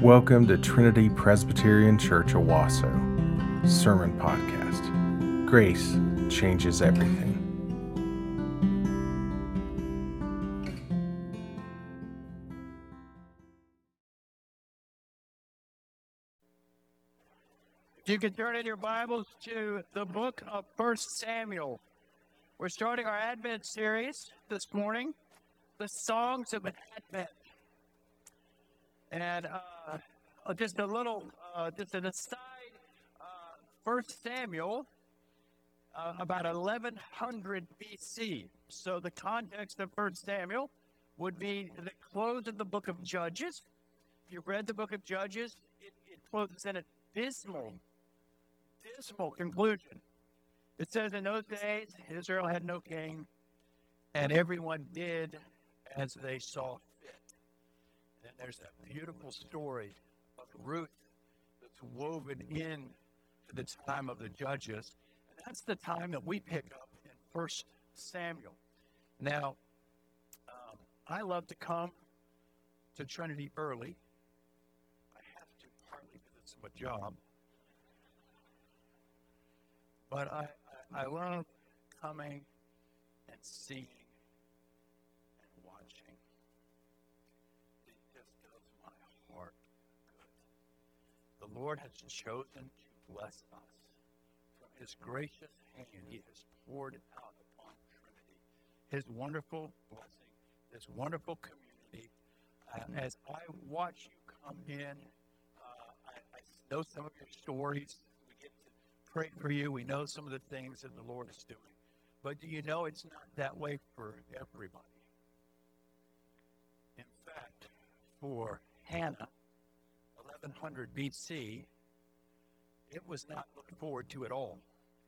Welcome to Trinity Presbyterian Church Owasso Sermon Podcast. Grace changes everything. You can turn in your Bibles to the book of 1 Samuel. We're starting our Advent series this morning, the Songs of Advent. And just an aside, 1 Samuel, about 1100 BC. So the context of 1 Samuel would be the close of the book of Judges. If you've read the book of Judges, it closes in a dismal conclusion. It says, in those days, Israel had no king, and everyone did as they saw fit. And there's that beautiful story of Ruth that's woven in to the time of the Judges. And that's the time that we pick up in 1 Samuel. Now, I love to come to Trinity early. I have to, partly because it's my job. But I love coming and seeing and watching. It just does my heart good. The Lord has chosen to bless us. From His gracious hand, He has poured out upon Trinity His wonderful blessing, this wonderful community. As I watch you come in, I know some of your stories. Pray for you. We know some of the things that the Lord is doing. But do you know it's not that way for everybody? In fact, for Hannah, 1100 BC, it was not looked forward to at all.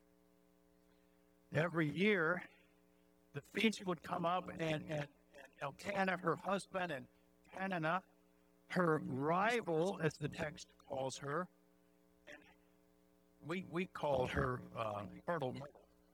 Every year, the feast would come up, and Elkanah, her husband, and Peninnah, her rival, as the text calls her, we called her Fertile Myrtle.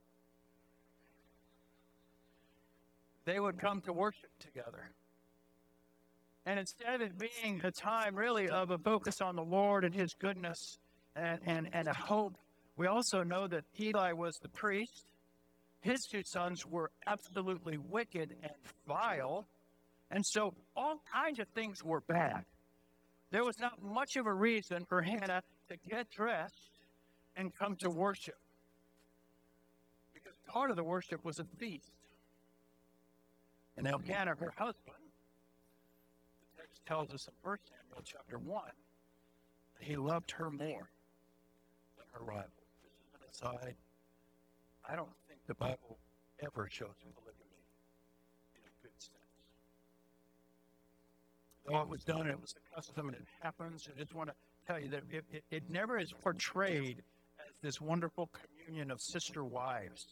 They would come to worship together. And instead of it being a time really of a focus on the Lord and His goodness and a hope, we also know that Eli was the priest. His two sons were absolutely wicked and vile. And so all kinds of things were bad. There was not much of a reason for Hannah to get dressed and come to worship. Because part of the worship was a feast. And Elkanah, her husband, the text tells us in 1 Samuel chapter 1, that he loved her more than her rival. This is an aside. I don't think the Bible ever shows polygamy in a good sense. Though it was done, and it was the custom, and it happens, I just want to tell you that it never is portrayed this wonderful communion of sister wives.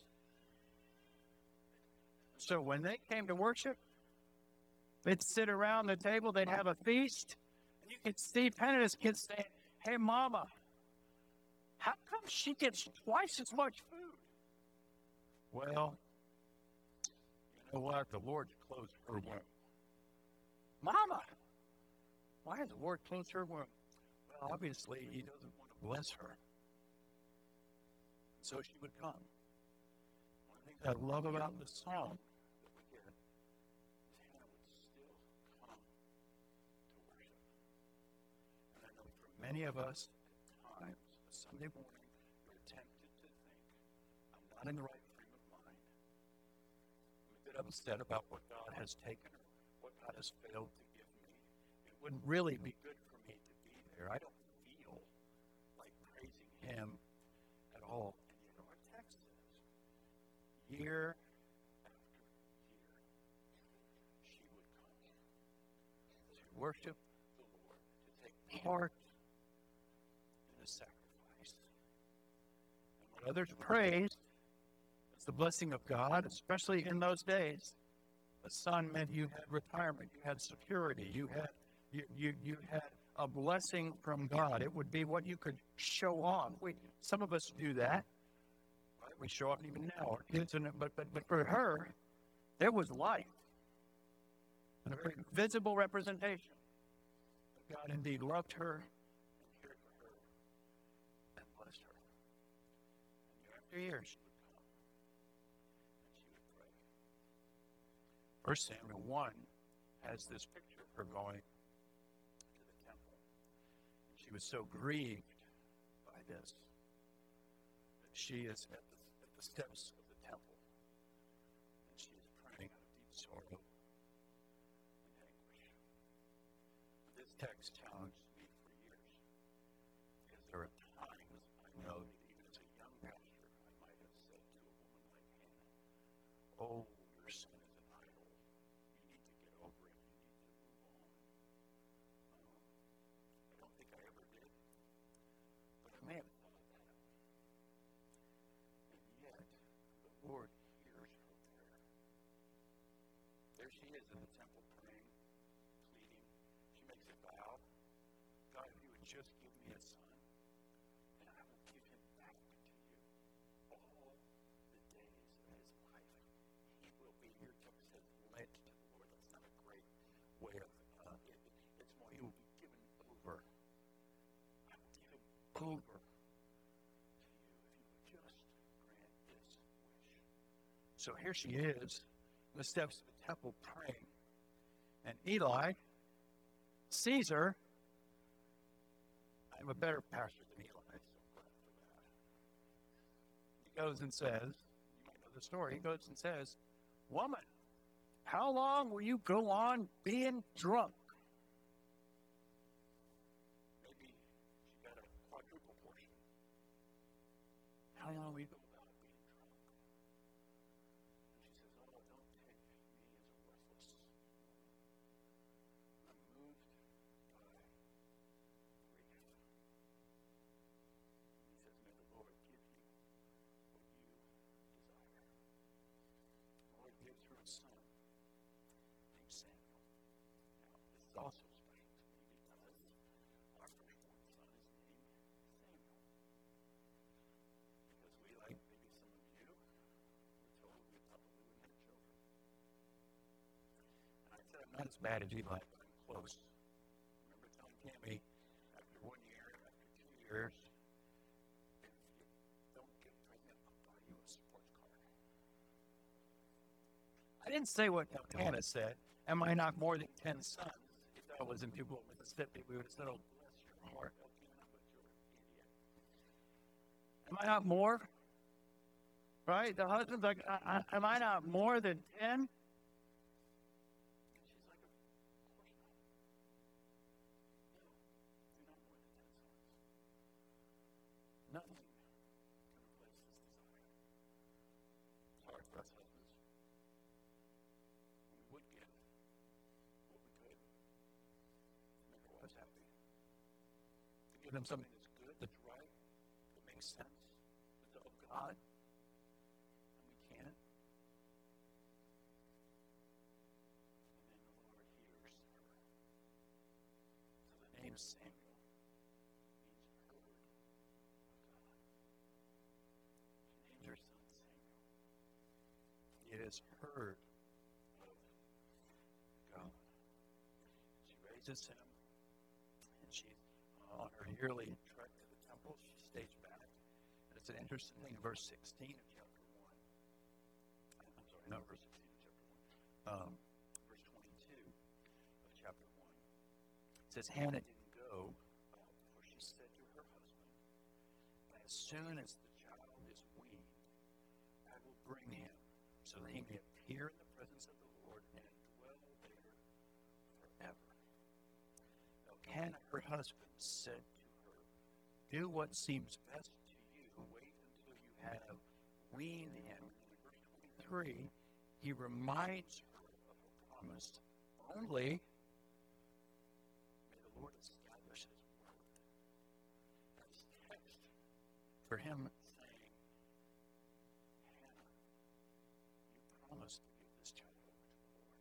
So when they came to worship, they'd sit around the table, they'd have a feast, and you could see Peninnah's kids saying, "Hey, Mama, how come she gets twice as much food?" Well, you know what? The Lord closed her womb. Mama, why did the Lord close her womb? Well, obviously, He doesn't want to bless her. So she would come. One of the things I love about the song that we hear is Hannah would still come to worship. And I know for many of us, at times, a Sunday morning, we're tempted to think, I'm not in the right frame of mind. I'm a bit upset about what God has taken or what God has failed to give me. It wouldn't really be good for me to be there. I don't feel like praising Him at all. Year after year, she would come to worship the Lord, to take part in the sacrifice. And when others praised, it's the blessing of God, especially in those days. A son meant you had retirement, you had security, you had a blessing from God. It would be what you could show off. Some of us do that. We show up even now, our kids, but for her, it was life. And a very visible representation. God indeed loved her and cared for her and blessed her. And year after year, she would come and she would pray. 1 Samuel 1 has this picture of her going to the temple. And she was so grieved by this that she is at the steps of the temple. And she is praying out of deep sorrow and anguish. This text challenged me for years. Because there are times I know that even as a young pastor, I might have said to a woman like Hannah, oh, your sin is an idol. You need to get over it. You need to move on. I don't think I ever did. But I may have thought that. And yet, the Lord hears her prayer. There she is in the temple praying, pleading. She makes a vow. God, if you would just give me a son, and I will give him back to you all the days of his life. He will be, your text says, led to the Lord. That's not a great way of it's more, he will be given over. I will give him over to you if you would just grant this wish. So here she is, in the steps of the temple praying. And Eli sees her. I'm a better pastor than Eli, so glad for that. He goes and says, you might know the story, he goes and says, woman, how long will you go on being drunk? Maybe she got a quadruple portion. How long will you go about being drunk? And she says, oh, don't take me as a worthless woman. I'm moved by grief. He says, may the Lord give you what you desire. The Lord gives her a son named Samuel. Now, this is also special to me because our firstborn son is named Samuel. Because we, like maybe some of you, were told we probably wouldn't have children. And I said, I'm not as bad as Eli, but I'm close. I remember telling Tammy, after 1 year, after 2 years, if you don't get pregnant, I'll buy you a sports car. I didn't say what Hannah said. Am I not more than 10 sons? If that was in Tupelo, Mississippi, we would have said, oh, bless your heart, Elkanah, but you're an idiot. Am I not more? Right? The husband's like, am I not more than 10? She's like, of course not. No, you're not more than 10 sons. Nothing can replace this desire. It's hard for us husbands. We would give what we could to make our wives happy. To give them something that's good, that's right, that makes sense, that's of God. And we can't. And then the Lord hears her. So the name Samuel means heard of God. She named her son Samuel. It is heard of God. She raises him, and she's on her yearly trek to the temple. She stays back. And it's an interesting thing in verse 16 of chapter 1. I'm sorry, not verse 16 of chapter 1. Verse 22 of chapter 1. It says, Hannah didn't go, for she said to her husband, as soon as the child is weaned, I will bring him, so that he may appear in the presence of the Lord and dwell there forever. Elkanah, her husband, said to her, do what seems best to you. Wait until you have weaned him. And in verse 23, he reminds her of her promise. Only may the Lord establish his word. That's text for him saying, Hannah, you promised to give this child over to the Lord.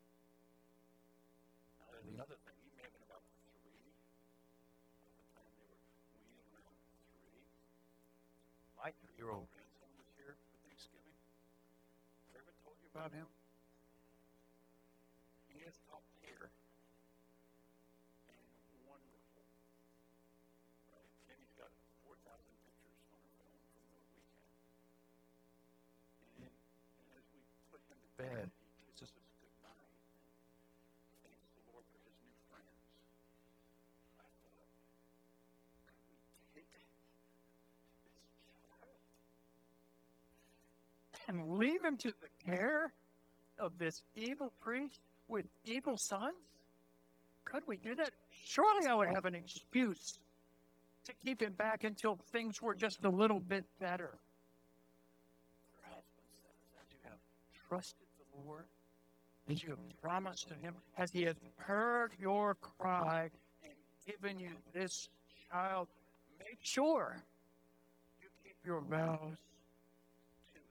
Now, there's another thing. He may have been about 3 at the time they were weaning around 3. My 3-year-old grandson was here for Thanksgiving. Have I ever told you about him? He has top hair. And bed. He kisses us goodnight. Thanks the Lord for his new friends. I thought, could we take this child and leave him to the care of this evil priest with evil sons? Could we do that? Surely I would have an excuse to keep him back until things were just a little bit better. Her husband says, as you have trusted the Lord, as you have promised to him, as he has heard your cry and given you this child, make sure you keep your vows to him.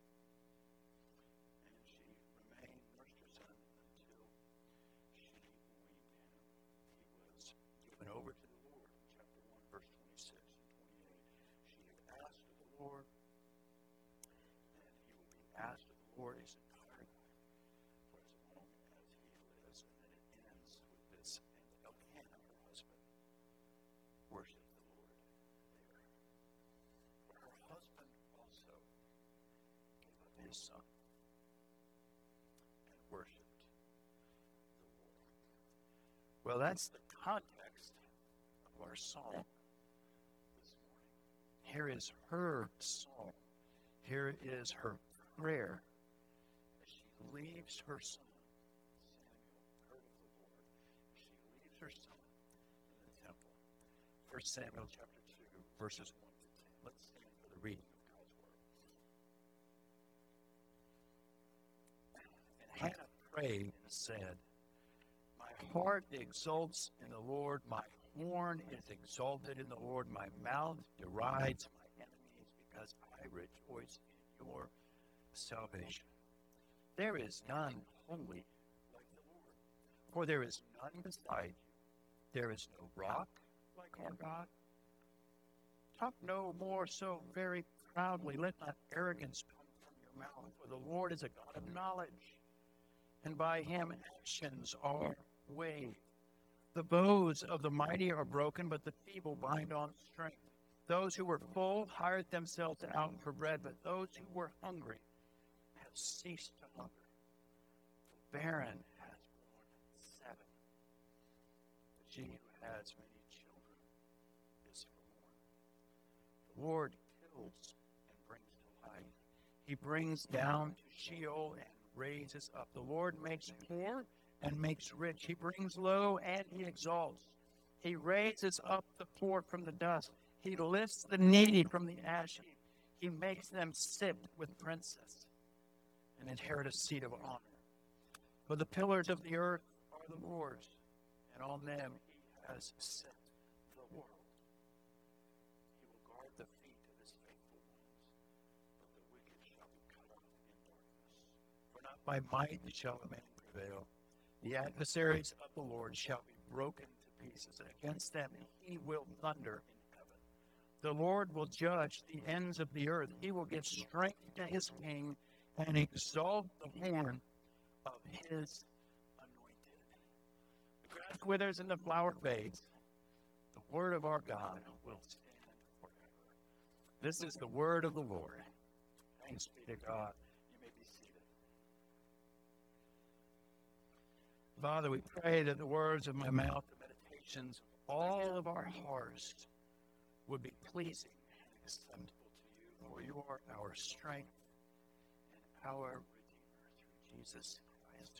And she remained, nursed her son until she weaned him. He was given over to the Lord. Chapter 1, verse 26 and 28. She had asked of the Lord, and he will be asked of the Lord his entire life, for as long as he lives. And then it ends with this, and Elkanah, her husband, worshipped the Lord there. For her husband also gave up his son and worshipped the Lord. Well, that's the context of our psalm this morning. Here is her psalm. Here is her prayer as she leaves her son, Samuel, heard of the Lord. She leaves her son in the temple. 1 Samuel chapter 2, verses 1 to 10. Let's stand for the reading of God's word. And Hannah prayed and said, my heart exults in the Lord, my horn is exalted in the Lord, my mouth derides my enemies because I rejoice in your salvation. There is none holy like the Lord, for there is none beside you. There is no rock like our God. Talk no more so very proudly. Let not arrogance come from your mouth, for the Lord is a God of knowledge, and by him actions are weighed. The bows of the mighty are broken, but the feeble bind on strength. Those who were full hired themselves out for bread, but those who were hungry have ceased to hunger. The barren has borne 7, but she who has many children is forlorn. The Lord kills and brings to life. He brings down to Sheol and raises up. The Lord makes poor and makes rich. He brings low and he exalts. He raises up the poor from the dust. He lifts the needy from the ash heap. He makes them sit with princes and inherit a seat of honor. For the pillars of the earth are the Lord's, and on them he has set the world. He will guard the feet of his faithful ones, but the wicked shall be cut off in darkness. For not by might shall a man prevail. The adversaries of the Lord shall be broken to pieces, and against them he will thunder in heaven. The Lord will judge the ends of the earth. He will give strength to his king and exalt the horn of his anointed. The grass withers and the flower fades. The word of our God will stand forever. This is the word of the Lord. Thanks be to God. You may be seated. Father, we pray that the words of my mouth, the meditations of all of our hearts would be pleasing and acceptable to you, for you are our strength and our Redeemer through Jesus Christ.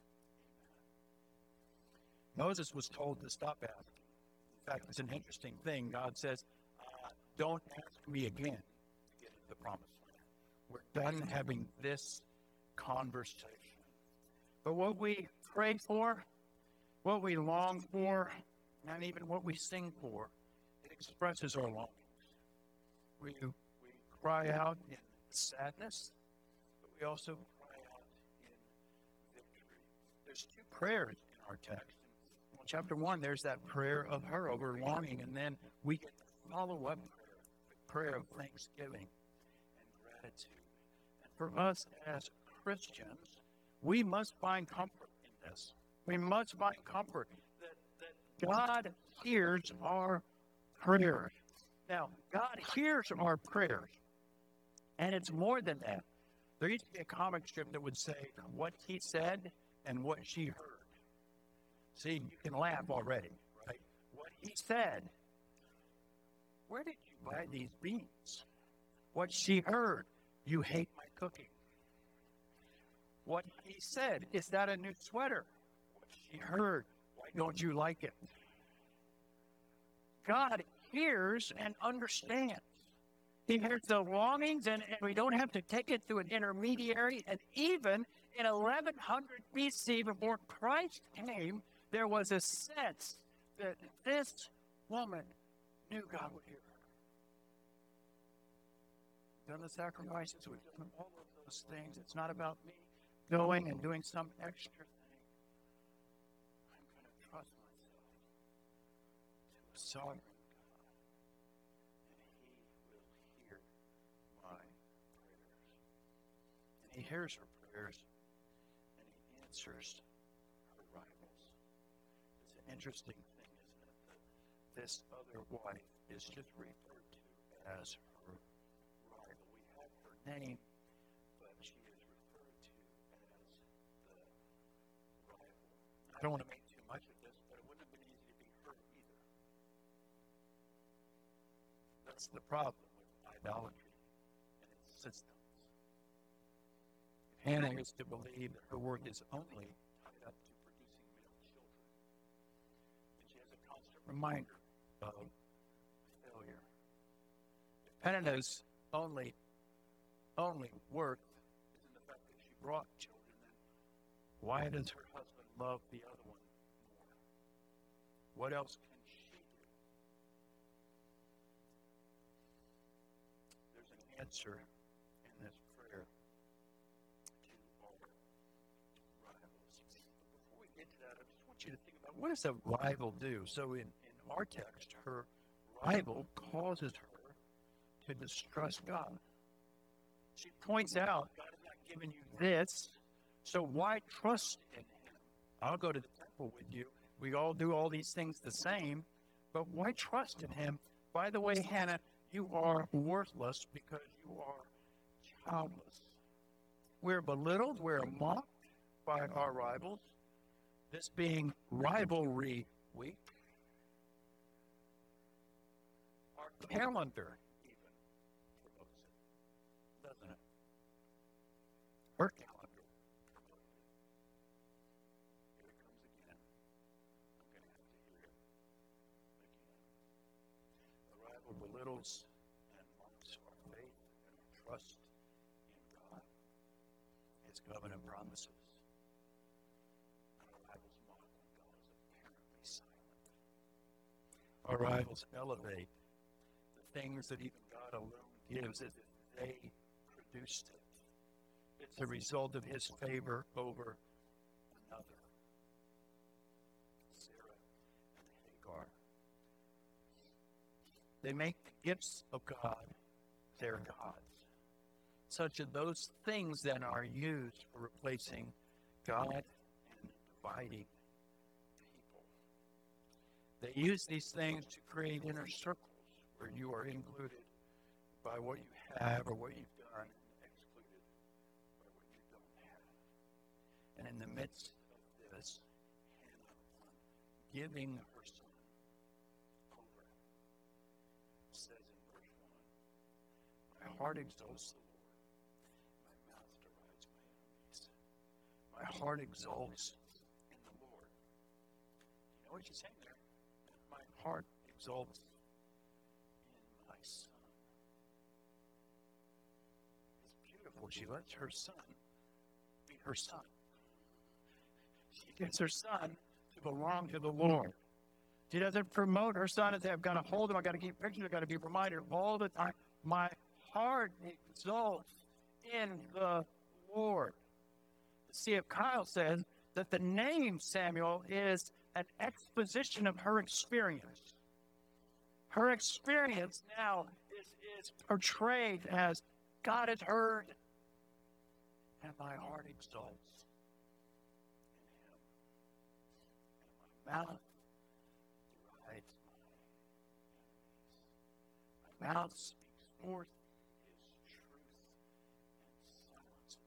Amen. Moses was told to stop asking. In fact, it's an interesting thing. God says, don't ask me again to get into the promised land. We're done having this conversation. But what we pray for, what we long for, and even what we sing for, it expresses our longings. We cry out in sadness, but we also cry out in victory. There's 2 prayers in our text. In chapter 1, there's that prayer of her over longing, and then we get the follow-up prayer of thanksgiving and gratitude. And for us as Christians, we must find comfort in this. We must find comfort that God hears our prayers. Now, God hears our prayers, and it's more than that. There used to be a comic strip that would say what he said and what she heard. See, you can laugh already, right? What he said, where did you buy these beans? What she heard, you hate my cooking. What he said, is that a new sweater? What she heard, why don't you like it? God hears and understands. He hears the longings, and we don't have to take it to an intermediary. And even in 1100 BC, before Christ came, there was a sense that this woman knew God would hear her. Done the sacrifices, we've done all of those things. It's not about me going and doing some extra thing. I'm going to trust myself to a sovereign God, and He will hear my prayers. And He hears her prayers, and He answers her rivals. It's an interesting thing, isn't it, that this other wife is just referred to as her rival. We have her name, but she is referred to as the rival. I don't want to make too much of this, but it wouldn't have been easy to be her either. That's the problem with idolatry and its systems. Hannah is to believe that her work is only tied up to producing male children, and she has a constant reminder of failure. If Peninnah's only worth is in the fact that she brought children, then why does her husband love the other one more? What else can she do? There's an answer in this prayer to our rivals. But before we get to that, I just want you to think about, what does a rival do? So in our text, her rival causes her to distrust God. She points out, God has not given you this, so why trust in Him? I'll go to the temple with you. We all do all these things the same, but why trust in Him? By the way, Hannah, you are worthless because you are childless. We're belittled, we're mocked by our rivals, this being rivalry week. Our calendar even promotes it, doesn't it? Her calendar promotes it. Here it comes again. I'm going to have to hear it again. The rival belittles and mocks our faith and our trust in God, His covenant promises. Our rivals mock when God is apparently silent. Our rivals elevate the things that even God alone gives as if they produced it. It's a result of His favor over another. Sarah and Hagar. They make the gifts of God their gods, such that those things then are used for replacing God and dividing people. They use these things to create inner circles where you are included by what you have or what you've done, and excluded by what you don't have. And in the midst of this, Hannah, giving her son over, says in verse 1, my heart exalts the Lord, my mouth derides my enemies. My heart exalts in the Lord. You know what she's saying there? My heart exalts in my son. It's beautiful. She lets her son be her son. She gets her son to belong to the Lord. She doesn't promote her son and say, I've got to hold him, I've got to keep pictures, I've got to be reminded all the time. My heart exalts in the Lord. C.F. Kyle says that the name Samuel is an exposition of her experience. Her experience now is portrayed as God has heard, and my heart exalts in Him. And my mouth derides my enemies. My mouth speaks forth His truth and silence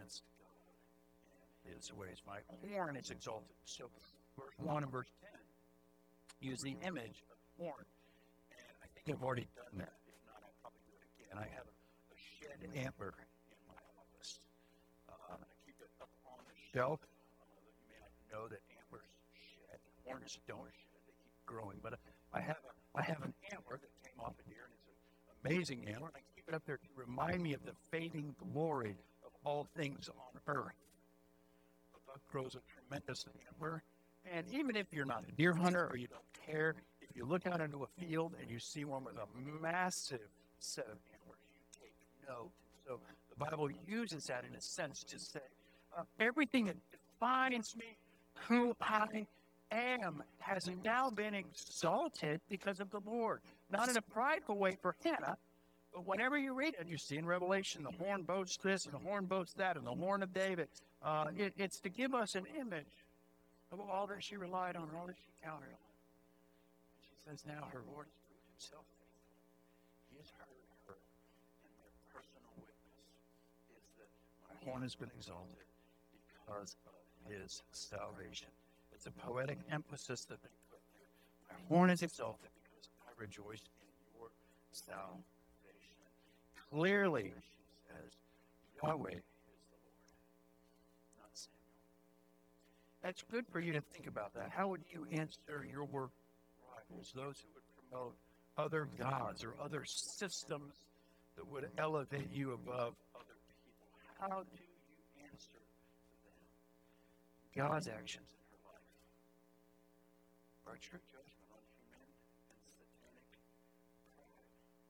against God and his ways. My horn is exalted. So verse 1 and verse 10 use the image of horn. And I think I've already done that. If not, I'll probably do it again. I have a shed antler in my office. I keep it up on the shelf. You may not know that antlers shed. Horns don't shed. They keep growing. But I have an antler that came off a deer, and it's an amazing antler. And I keep it up there to remind me of the fading glory of all things on earth. A buck grows a tremendous antler. And even if you're not a deer hunter or you don't care, if you look out into a field and you see one with a massive set of antlers, you take note. So the Bible uses that in a sense to say, everything that defines me, who I am, has now been exalted because of the Lord. Not in a prideful way for Hannah, but whenever you read it, you see in Revelation, the horn boasts this and the horn boasts that and the horn of David. It's to give us an image of all that she relied on, all that she counted on. And she says now her Lord has proved himself faithful. He has heard her, and their personal witness is that my horn has been exalted because of his salvation. It's a poetic emphasis that they put there. My horn is exalted because I rejoice in your salvation. Clearly, she says, Yahweh is the Lord, not Samuel. That's good for you to think about that. How would you answer your rivals, those who would promote other gods or other systems that would elevate you above other people? How do you answer them? God's actions in her life are true judgment on human and satanic pride.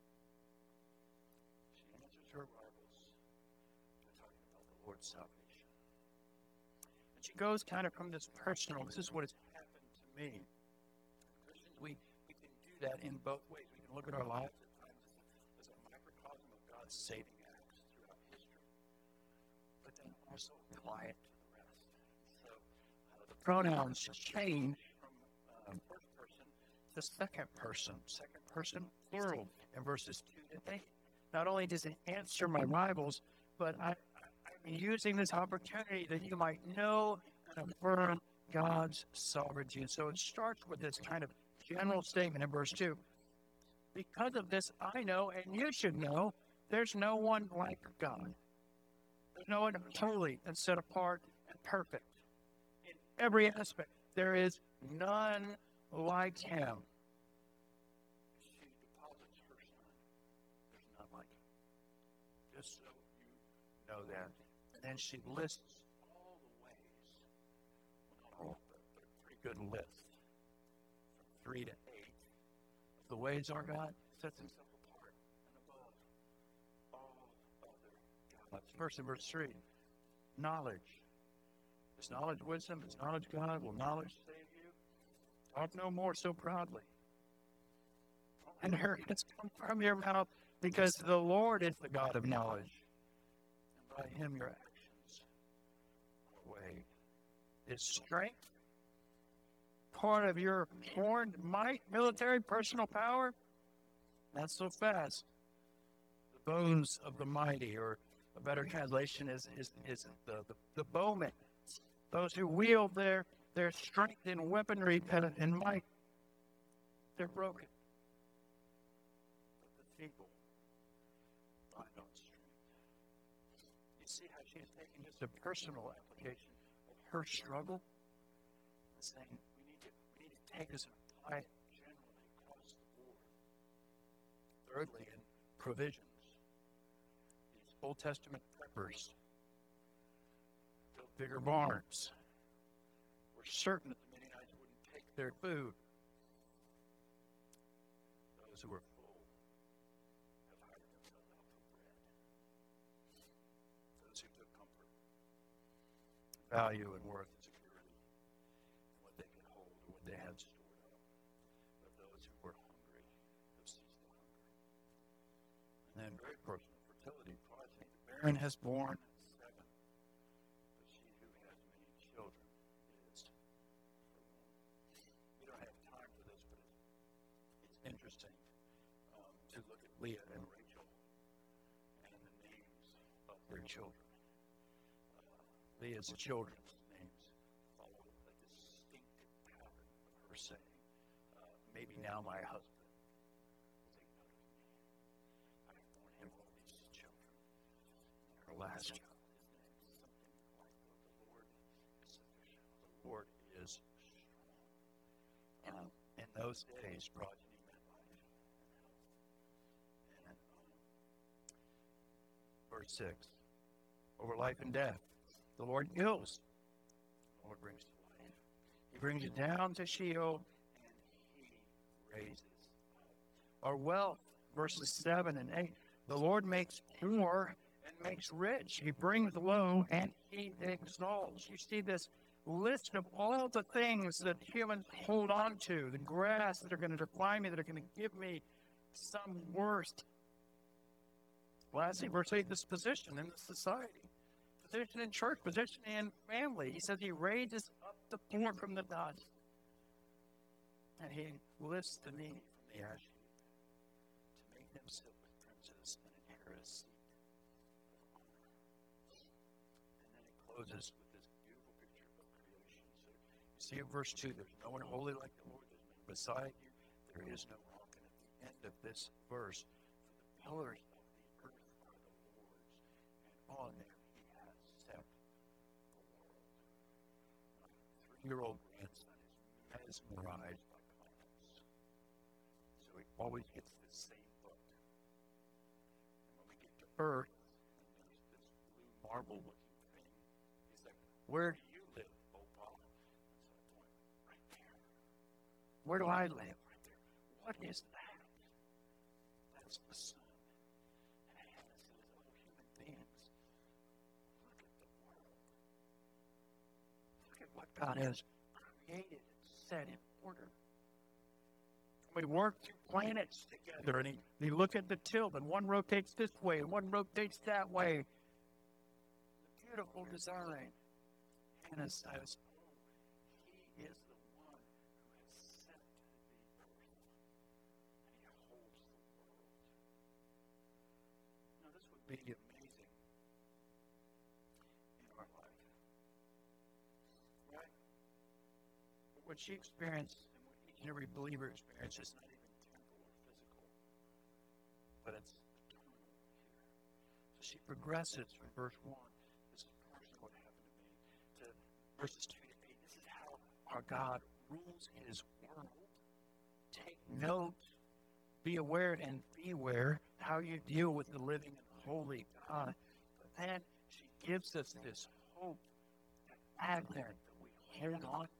She answers her rivals by talking about the Lord's salvation. She goes kind of from this personal, this is what has happened to me. Christians, we can do that in both ways. We can look at our lives at times as a microcosm of God's saving acts throughout history, but then also apply it to the rest. So the pronouns change from first person to second person plural in verses 2 to 8. Not only does it answer my rivals, but I'm using this opportunity that you might know and affirm God's sovereignty. And so it starts with this kind of general statement in verse 2. Because of this, I know, and you should know, there's no one like God. There's no one holy and set apart and perfect. In every aspect, there is none like him. She deposits her son. There's none like him. Just so you know that. And then she lists all the ways, well, not all, but a pretty good list, from 3 to 8, of the ways our God sets himself apart and above all other gods. First in verse 3, knowledge. Is knowledge wisdom? Is knowledge God? Will knowledge save you? Talk no more so proudly. And arrogance come from your mouth, because the Lord is the God of knowledge. And by him your actions are weighed. Is strength part of your horned might, military, personal power? Not so fast. The bones of the mighty, or a better translation is the bowmen. Those who wield their strength in weaponry and might, they're broken. But the feeble find no strength. You see how she is taking just a personal application of her struggle and saying we need to take this and apply it generally across the board. Thirdly, in provisions, these Old Testament preppers built bigger barns. We're certain that the Midianites wouldn't take their food. Those who were full have hired themselves out for bread. Those who took comfort, value, and worth and security in what they could hold or what they had stored up. But those who were hungry have ceased to hunger. And then very personal fertility, progeny. The barren has borne 7, but she who has many children is fertile. We don't have time for this, but it's interesting to look at Leah and Rachel and the names of their children. Leah's children's names follow a distinctive pattern of her saying, maybe now my husband will take note of me. I have borne him all these children. And her last child, his name is something like the Lord is sufficient. The Lord is strong. In those days, progeny meant life and health. And verse 6, over life and death, the Lord kills. The Lord brings to life. He brings it down to Sheol, and he raises up. Our wealth, verses 7 and 8, the Lord makes poor and makes rich. He brings low, and he exalts. You see this list of all the things that humans hold on to, the grass that are going to define me, that are going to give me some worth. Lastly, verse 8, this position in the society, position in church, position in family. He says he raises up the poor from the dust, and he lifts the needy from the ash heap to make them sit with princes and inherit a seat of honor. And then it closes with this beautiful picture of creation. So you see in verse 2, there's no one holy like the Lord. There's none beside you. There is no rock. And at the end of this verse, for the pillars of the earth are the Lord's, and on them he has set the world. My 3-year-old grandson is mesmerized by planets. So he always gets the same book. And when we get to Earth, and there's this blue marble-looking thing, he's like, where do you live, Opal? And so I point, right there. Where do I live? Right there. What is that? That's the sun. And Hannah says, oh, human beings, look at the world. Look at what God has created and set in order. We work through planets together, and you look at the tilt, and one rotates this way, and one rotates that way. The beautiful design. Hannah says, oh, he is the one who has set the earth, and he holds the world. Now, this would be amazing in our life, right? But what she experienced, and what each and every believer experiences, is not even temporal or physical, but it's eternal here. So she progresses from verse 1, this is personally what happened to me, to verses 2 to 8. This is how our God rules his world. Take note, be aware, and beware how you deal with the living and holy God. But then she gives us this hope, that Advent that we hold on to.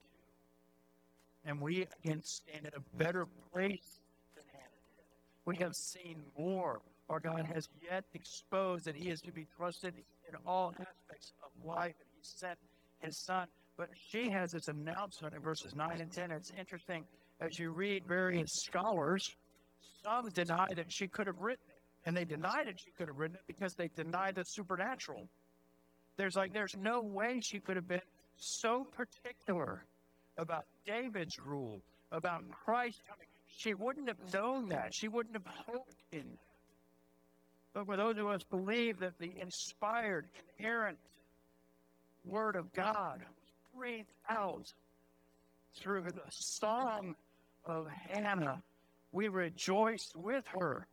And we can stand in a better place than Hannah did. We have seen more. Our God has yet exposed that he is to be trusted in all aspects of life, and he sent his son. But she has this announcement in verses 9 and 10. It's interesting, as you read various scholars, some deny that she could have written it. And they deny that she could have written it because they deny the supernatural. There's no way she could have been so particular about David's rule, about Christ coming. She wouldn't have known that. She wouldn't have hoped in that. But for those of us who believe that the inspired, inerrant Word of God was breathed out through the song of Hannah, we rejoice with her.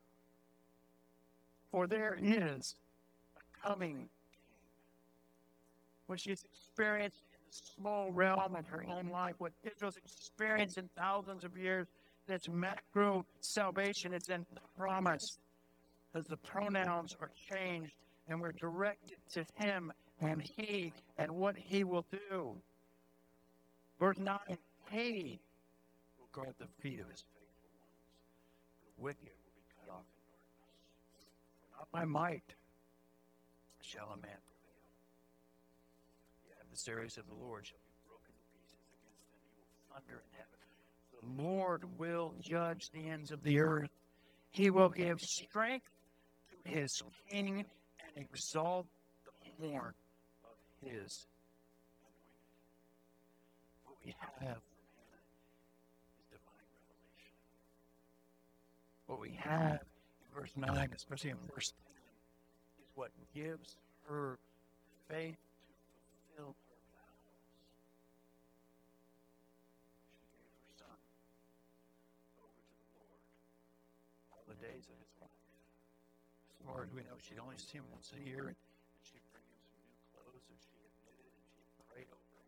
For there is a coming King. What she's experienced in the small realm of her own life, what Israel's experienced in thousands of years, that's macro salvation, it's in promise. As the pronouns are changed and we're directed to him and he and what he will do. Verse 9, he will guard the feet of his faithful ones. The wicked will be cut off in darkness. For not by might shall a man prevail. The adversaries of the Lord shall be broken to pieces against them. He will thunder in heaven. The Lord will judge the ends of the earth. He will give strength to his king and exalt the horn of his anointed. What we have from Hannah is divine revelation. What we have in verse 9, especially in verse 10, is what gives her faith to fulfill days of his life. As far as we know, she'd only see him once a year, and she'd bring him some new clothes that she had knitted, and she'd pray over him.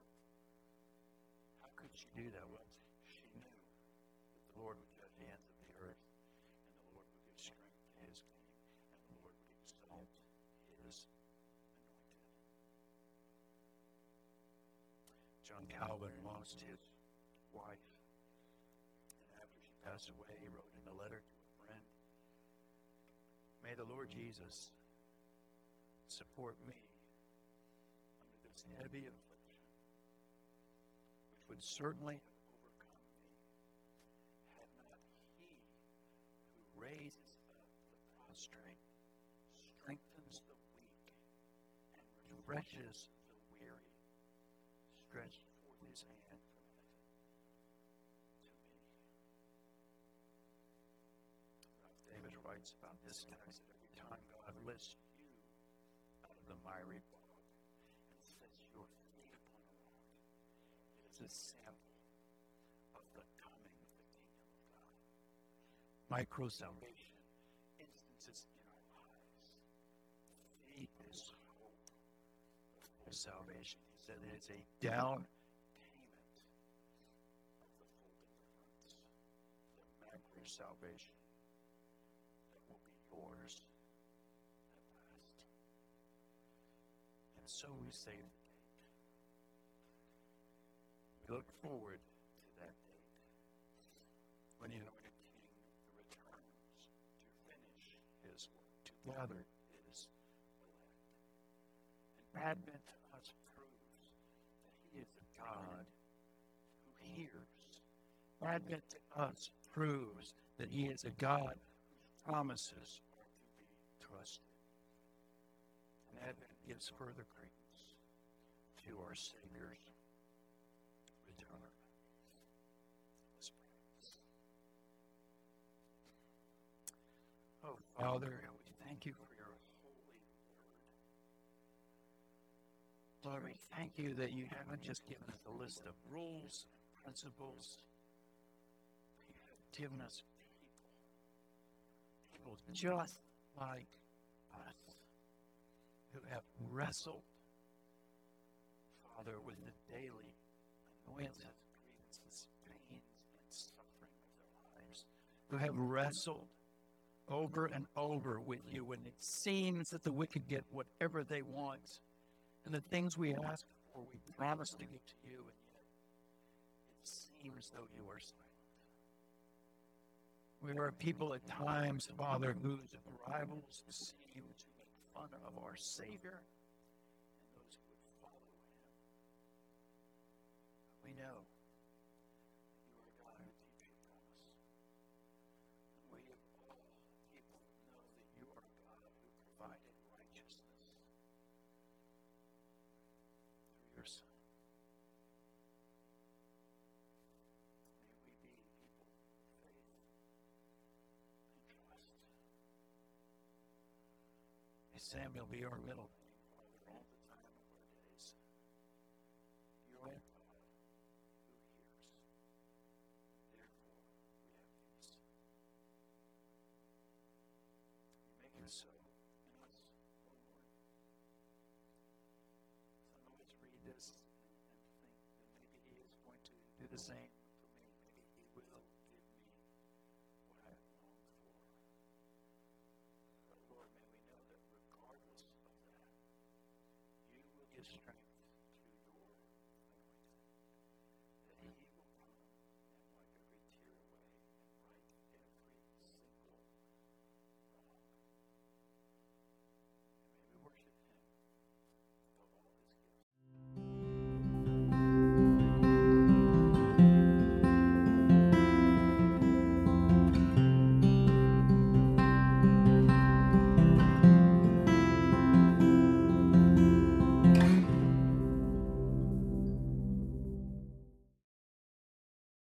How could she do that? Well, she knew that the Lord would judge the ends of the earth, and the Lord would give strength to his king, and the Lord would exalt his anointed. John Calvin lost his wife, and after she passed away, he wrote in a letter to a friend, "May the Lord Jesus support me under this heavy affliction, which would certainly have overcome me, had not he who raises up the prostrate, strengthens the weak, and refreshes the weary, stretched forth his hand from heaven to me." Ralph Davis writes about this text that every time God lifts you out of the miry bog and sets your feet upon a rock, it is a sample of the coming of the kingdom of God. Micro salvation, instances in our lives. Faith is hope of full salvation. He said it is a down payment of the full deliverance, the macro salvation that will be yours at last. And so we save the date. We look forward to that date when the anointed king returns to finish his work, to gather his elect. And Advent to us proves that he is a God who hears. Advent to us proves that he is a God whose promises are to be trusted. And Advent gives further credence to our Savior's return. Let's pray. Oh, Father, we thank you for your holy word. Lord, we thank you that you haven't just given us a list of rules and principles, but you have given us people just like us, who have wrestled, Father, with the daily annoyances, grievances, pains, and suffering of their lives, who have wrestled over and over with you when it seems that the wicked get whatever they want, and the things we ask for, we promise to give to you, and yet it seems though you are silent. We are a people at times, Father, whose rivals seem to make fun of our Savior and those who would follow him. We know that you are a God who keeps your promise. And we of all people know that you are a God who provided righteousness through your Son. May we be people of faith and trust. May Samuel be our middle name, Father, all the time of our days. You are a God who hears. Therefore, we have peace. You make it so in us, O Lord. Some of us read this and think that maybe he is going to do the same for me. Maybe he will give me what I have longed for. But Lord, may we know that regardless of that, you will give strength